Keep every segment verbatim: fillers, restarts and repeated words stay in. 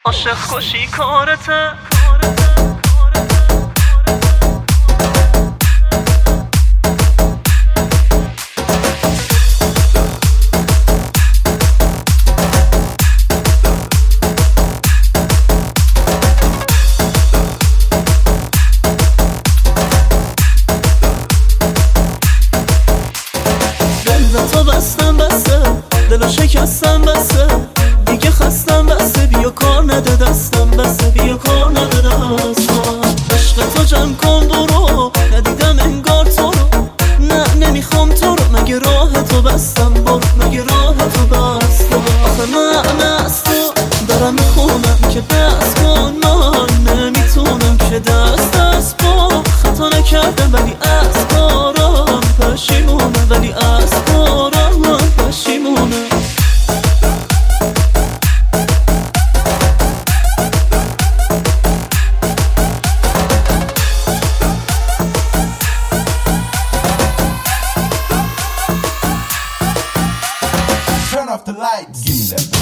عاشق کشی کارته تو بستم بسته دلو شکستم بسته دیگه خستم بسته بیا کار نده دستم بسته بیا کار نده دستم عشق تو جمع کن برو ندیدم انگار تو رو نه نمیخوام تو رو مگه راه تو بستم برو مگه راه تو بستم آخه معنی از تو دارم میخونم که بس کن من نمیتونم که دست دست با خطا نکردم ولی از کارم پشیمونم ولی از کارم پشیمونم Turn off the lights. Give me that bass.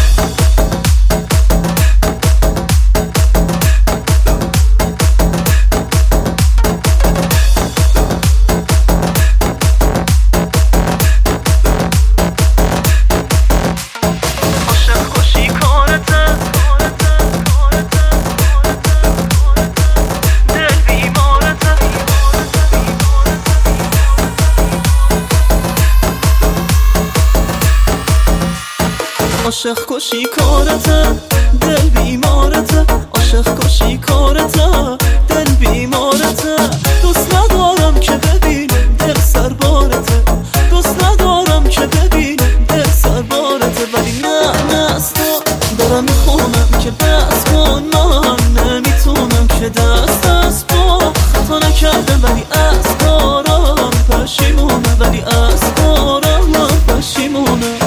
عاشق کشی کارته دل بیمارته عاشق کشی کارته دل بیمارته دوست ندارم که ببینم دل سربارته دوست ندارم که ببینم دل سربارته ولی نه نه از تو دارم میخونم که بس کن من نمیتونم که دست دست با خطا نکردم ولی از کارم پشیمونم ولی از کارم پشیمونم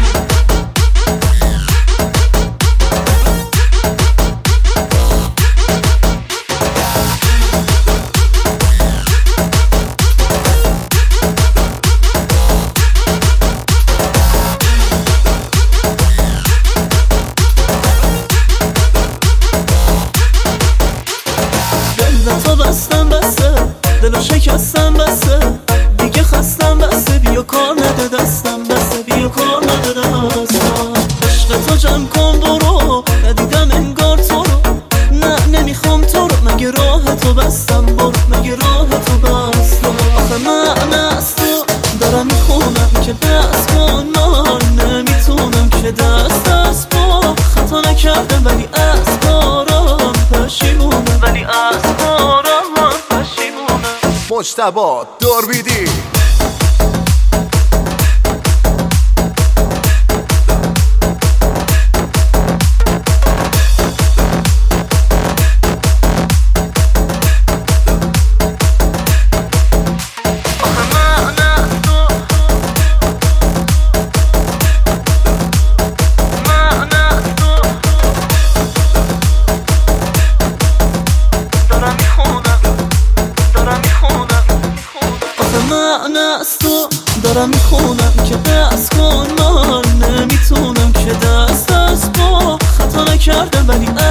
تو بستم بسته دلو شکستم بسته دیگه خستم بسته بیا کار نده دستم بسته بیا کار نده دستم عشق تو جمع کن برو ندیدم انگار تو رو نه نمیخوام تو رو مگه راه تو بستم برو مگه راه تو بستم آخه معنی از تو دارم میخونم که بس کن من نمیتونم که دست دست با خطا نکردم ولی از کارم پشیمونم ولی از کارم مجتبی دوربیدی معنی از تو دارم میخونم که بس کن من نمیتونم که دست دست با خطا نکردم ولی